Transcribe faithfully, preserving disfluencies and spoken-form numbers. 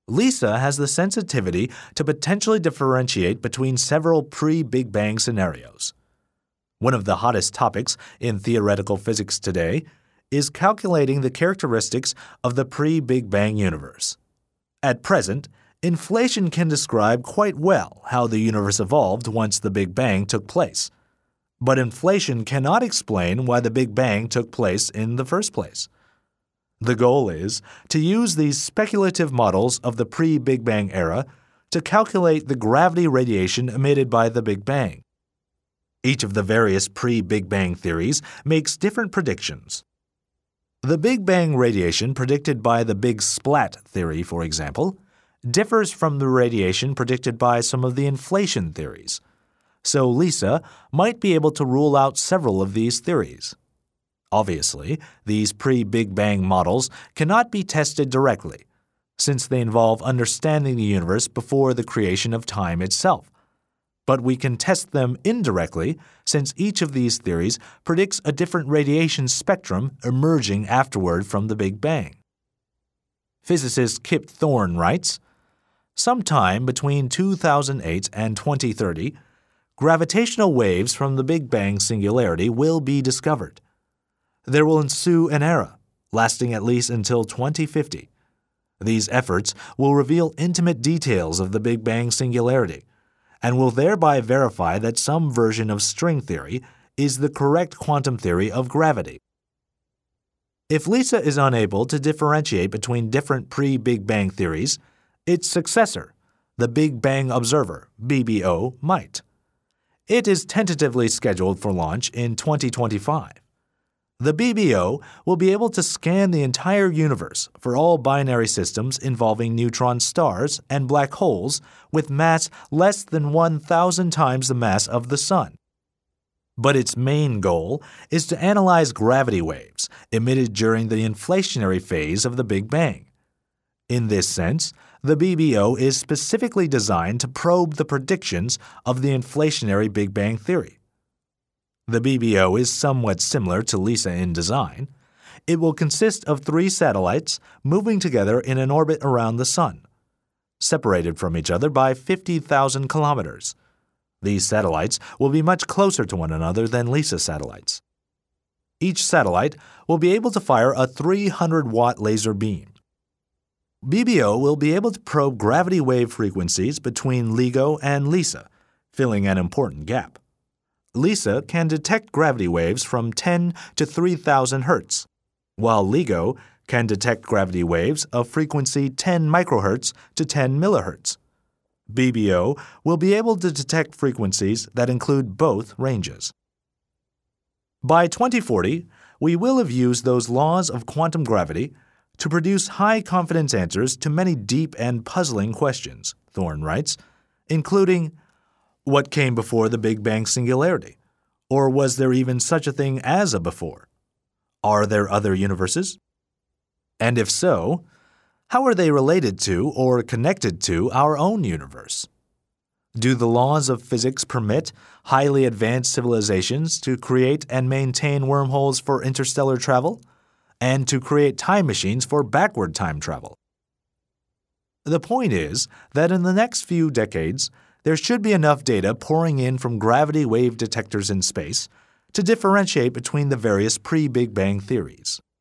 LISA has the sensitivity to potentially differentiate between several pre-Big Bang scenarios. One of the hottest topics in theoretical physics today is calculating the characteristics of the pre-Big Bang universe. At present, inflation can describe quite well how the universe evolved once the Big Bang took place. But inflation cannot explain why the Big Bang took place in the first place. The goal is to use these speculative models of the pre-Big Bang era to calculate the gravity radiation emitted by the Big Bang. Each of the various pre-Big Bang theories makes different predictions. The Big Bang radiation predicted by the Big Splat theory, for example, differs from the radiation predicted by some of the inflation theories. So LISA might be able to rule out several of these theories. Obviously, these pre-Big Bang models cannot be tested directly, since they involve understanding the universe before the creation of time itself. But we can test them indirectly since each of these theories predicts a different radiation spectrum emerging afterward from the Big Bang. Physicist Kip Thorne writes, "Sometime between two thousand eight and twenty thirty, gravitational waves from the Big Bang singularity will be discovered. There will ensue an era, lasting at least until twenty fifty. These efforts will reveal intimate details of the Big Bang singularity, and will thereby verify that some version of string theory is the correct quantum theory of gravity." If LISA is unable to differentiate between different pre-Big Bang theories, its successor, the Big Bang Observer, B B O, might. It is tentatively scheduled for launch in twenty twenty-five. The B B O will be able to scan the entire universe for all binary systems involving neutron stars and black holes with mass less than one thousand times the mass of the Sun. But its main goal is to analyze gravity waves emitted during the inflationary phase of the Big Bang. In this sense, the B B O is specifically designed to probe the predictions of the inflationary Big Bang theory. The B B O is somewhat similar to LISA in design. It will consist of three satellites moving together in an orbit around the Sun, separated from each other by fifty thousand kilometers. These satellites will be much closer to one another than LISA satellites. Each satellite will be able to fire a three hundred watt laser beam. B B O will be able to probe gravity wave frequencies between LIGO and LISA, filling an important gap. LISA can detect gravity waves from ten to three thousand hertz, while LIGO can detect gravity waves of frequency ten microhertz to ten millihertz. B B O will be able to detect frequencies that include both ranges. By twenty forty, we will have used those laws of quantum gravity to produce high-confidence answers to many deep and puzzling questions, Thorne writes, including, what came before the Big Bang singularity? Or was there even such a thing as a before? Are there other universes? And if so, how are they related to or connected to our own universe? Do the laws of physics permit highly advanced civilizations to create and maintain wormholes for interstellar travel, and to create time machines for backward time travel? The point is that in the next few decades, there should be enough data pouring in from gravity wave detectors in space to differentiate between the various pre-Big Bang theories.